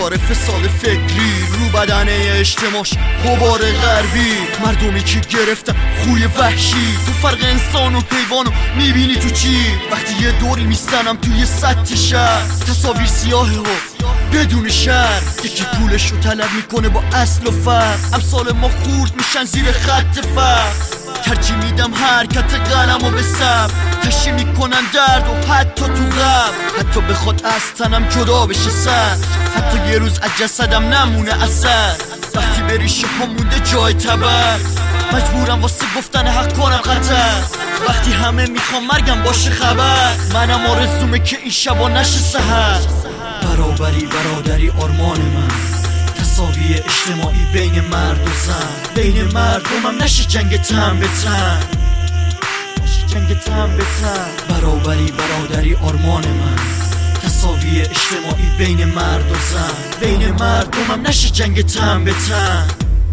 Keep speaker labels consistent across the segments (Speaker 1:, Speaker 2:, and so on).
Speaker 1: دوچار فساد فکری رو بدن اجتماعش غبار غربی، مردمی که گرفتن خوی وحشی. تو فرق انسان و حیوانو میبینی تو چی؟ وقتی یه دوری میستنم توی سطح شهر، تصاویر سیاهه ها بدون شهر، یکی پولشو طلب میکنه با اصل و فرق. امثال ما خورد میشن زیر خط فقر، ترجیح میدم حرکت قلم و به صبر. تشی میکنن درد و حتی تو غم، حتی بخواد از تنم جدا بشه سر، حتی یه روز از جسدم نمونه اثر. وقتی به ریشه ها مونده جای تبر، مجبورم واسه گفتن حق کنم خطر. وقتی همه میخوام مرگم باشه خبر، منم آرزومه که این شبا نشه سحر. برابری برادری آرمان من، تساوی اجتماعی بین مرد و زن. بین مردمم نشه جنگ تن به تن، جنگ تن به تن. برابری برادری آرمان من، تساوی اجتماعی بین مرد و زن. بین مردمم نشه جنگ تن به تن.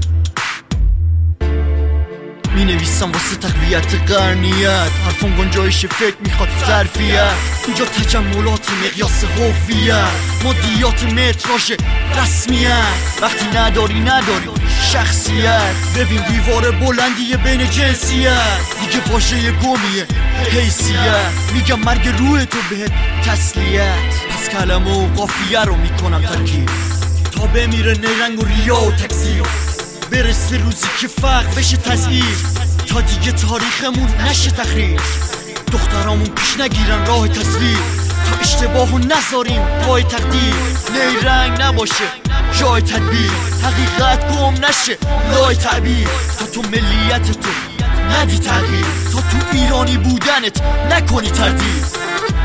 Speaker 1: می نویسم واسه تقویت قرنیت، حرفم گنجایش فکر میخواد ظرفیت. اینجا تجملات مقیاس هویت، مادیات متراژ رسمیت. وقتی نداری شخصیت، ببین دیوار بلندیه بین جنسیت. دیگه واژه گمیه حیثیت، میگم مرگ روح تو بهت تسلیت. پس کلمه و قافیه رو میکنم ترکیب، تا بمیره نیرنگ و ریا و تکذیب. برسه روزی که فقر بشه تزییر، تا دیگه تاریخمون نشه تخریب. دخترامون پیش نگیرن راه تصویر، تا اشتباهو نذاریم پای تقدیر. نیرنگ نباشه جای تدبیر، حقیقت گم نشه لای تعبیر. تا تو ملیت تو ندی تغییر، تا تو ایرانی بودنت نکنی تردید.